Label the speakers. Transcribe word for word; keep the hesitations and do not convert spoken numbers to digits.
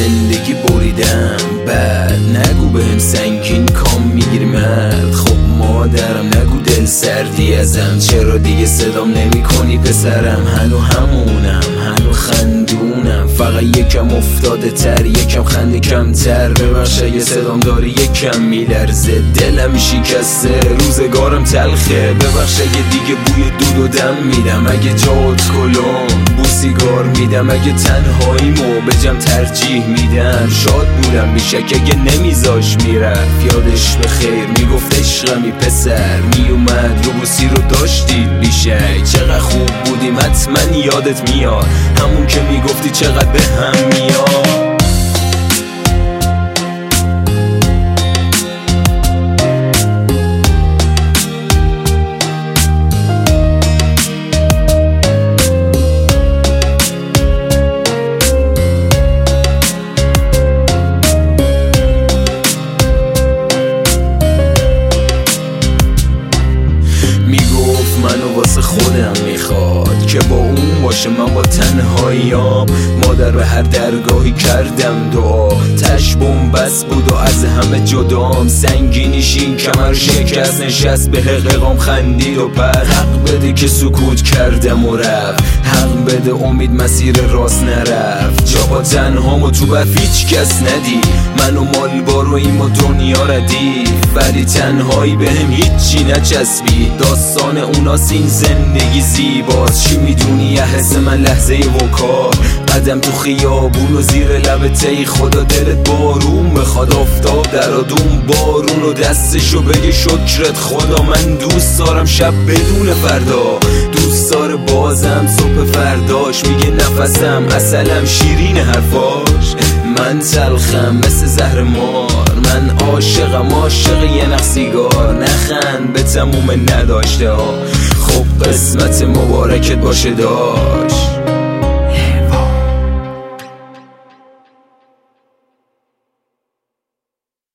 Speaker 1: زندگی بریدم بعد نگو بهم سنگین کام میگیری مرد. خب مادرم نگو دل سردی ازم، چرا دیگه صدام نمی کنی پسرم؟ هنو همونم هنو خندونم، فقط یکم افتاده تر یکم خنده کمتر. ببخش اگه صدام داری یکم میلرزه، دلم شکسته روزگارم تلخه. ببخش اگه دیگه بوی دود و دم میدم، اگه جات کلون بو سیگار میدم، اگه تنهاییمو به جمع ترجیح میدم. شاد بودم بیشک اگه نمیذاش میرفت، یادش به خیر میگفت عشقمی پسر، میومد رو بوسی رو داشتید بیشک. چقدر خوب بودیم حتما یادت میاد، همون که میگفتی چقدر به هم میاد. منو واسه خودم میخواد که با اون باشه، من با تنهاییام. مادر به هر درگاهی کردم دعا، تش بس بود و از همه جدام. سنگینیش این کمر شکست نشست به حقیقام خندید و بعد حق بده که سکوت کردم و رفت، حق بده امید مسیر راست نرفت. جا با تنهام و تو برف هیچ کس ندید، من و مال بارویم و دنیا ردید، ولی تنهایی به هم هیچی نچسبید. داستان اوناس این زندگی زیباست، چی میدونی یه حس من لحظه وکار. قدم تو خیابون و زیر لب تی، خدا دلت بارون بخواد آفتاب در آدون بارون و دستشو بگه شکرت خدا. من دوست دارم شب بدون فردا، دوست داره بازم صبح فرداش. میگه نفسم اصلم شیرین حرفاش، من تلخم مثل زهر مار. من عاشقم عاشق یه نخ سیگار، نخند به تموم نداشته ها. خب قسمت مبارکت باشه داشت.